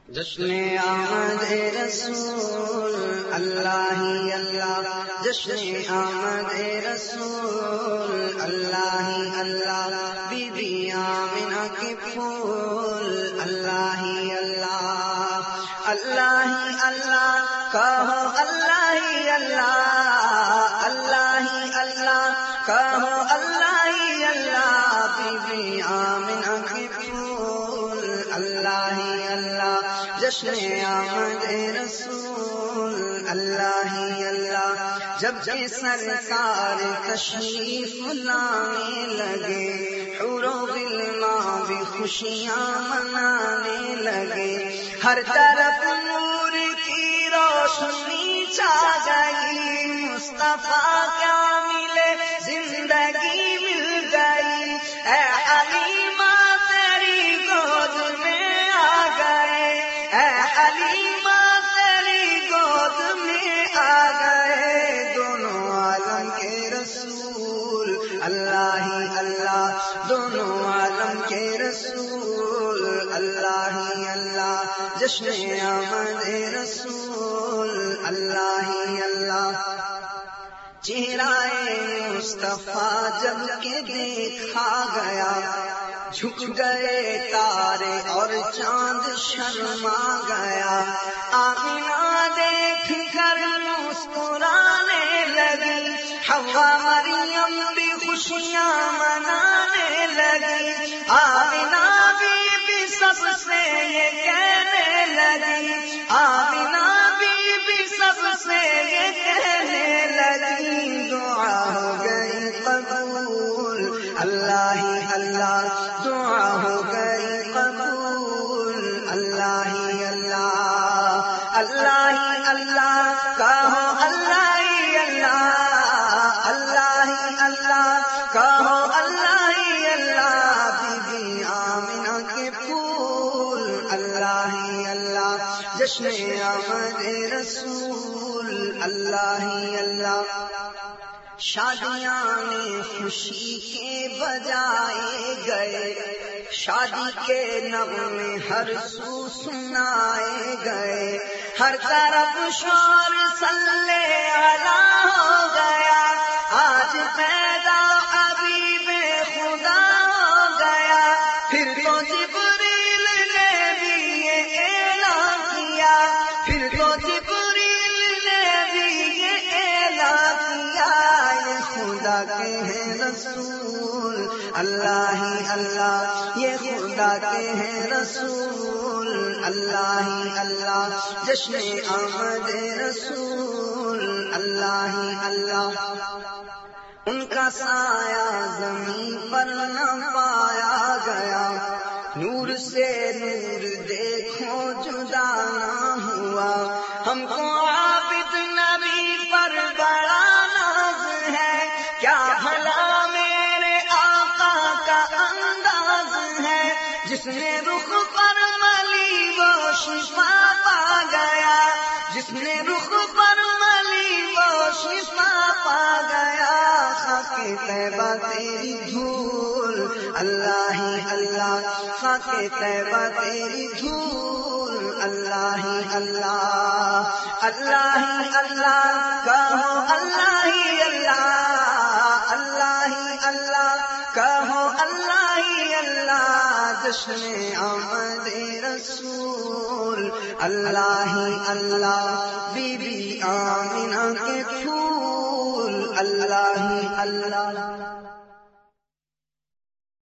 جشن آمد رسول اللہ ہی اللہ، جشن آمد رسول اللہ ہی اللہ، بی بی آمنہ کے پھول اللہ ہی اللہ، اللہ ہی اللہ کہو اللہ ہی اللہ، اللہ ہی اللہ کہو اللہ ہی اللہ، بی بی آمنہ کے پھول اللہ ہی اللہ، جشن آمد رسول اللہ ہی اللہ، جب کہ سرکار تشریف لانے لگے، حور و غلمان بھی خوشیاں منانے لگے، ہر طرف نور کی روشنی چھا گئی، مصطفیٰ کیا ملے زندگی مل گئی، اے حلیمہ تیری گود میں آ گئے، اے حلیمہ تیری گود میں آ گئے، دونوں عالم کے رسول اللہ ہی اللہ، دونوں عالم کے رسول اللہ ہی اللہ، جشن آمد رسول اللہ ہی اللہ، چہرہ مصطفیٰ جب کہ دیکھا گیا، جھک گئے تارے اور چاند شرما گیا، آمنہ دیکھ کر مسکرانے لگی، حوا مریم بھی خوشیاں منانے لگی، آمنہ بی سب سے یہ کہنے لگی، آمنہ بی سب سے یہ کہنے لگی، دعا ہو گئی قبول اللہ ہی اللہ، دعا ہو گئی قبول اللہ ہی اللہ، اللہ ہی اللہ کہو اللہ ہی اللہ، اللہ ہی اللہ کہو اللہ ہی اللہ، بی بی آمنہ کے پھول اللہ ہی اللہ، جشن آمد رسول اللہ ہی اللہ، شادیاں نے خوشی کے بجائے گئے، شادی کے نغمے ہر سو سنائے گئے، ہر طرف شور صلی علی ہو گیا، آج پیدا حبیب خدا ہو گیا، پھر تو جبریل نے بھی یہ اعلان کیا، پھر تو جبریل نے بھی یہ اعلان کیا، یہ خدا کے ہیں رسول اللہ ہی اللہ، یہ خدا کے ہیں رسول اللہ ہی اللہ، جشن آمد رسول اللہ ہی اللہ، ان کا سایہ زمین پر نہ پایا گیا، نور سے نور دیکھو جدا نہ ہوا، ہم کو عابد نبی پر بڑا ناز ہے، کیا بھلا میرے آقا کا انداز ہے، جس نے رخ پر ملی وہ شفا پا گیا، جس نے رخ پر ملی وہ شفا پا گیا، خاک طیبہ تیری دھول اللہ ہی اللہ، خاک طیبہ تیری دھول اللہ ہی اللہ، اللہ ہی اللہ کہو اللہ ہی اللہ، اللہ ہی اللہ کہو اللہ ہی اللہ، جشن آمد رسول اللہ ہی اللہ، بی بی آمنہ کے پھول اللہ ہی اللہ۔